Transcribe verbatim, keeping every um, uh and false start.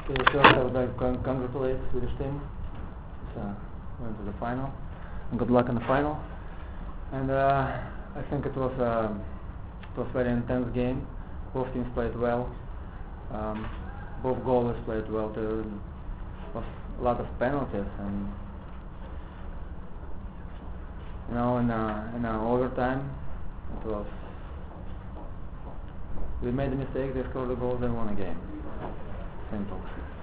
Okay, first I would like to con congratulate Swedish team. So, went to the final. And good luck in the final. And uh, I think it was a it was a very intense game. Both teams played well. Um, both goalies played well. There was a lot of penalties, and you know, in uh, in uh, overtime, it was we made a mistake. They scored a goal. They won a game. Simple.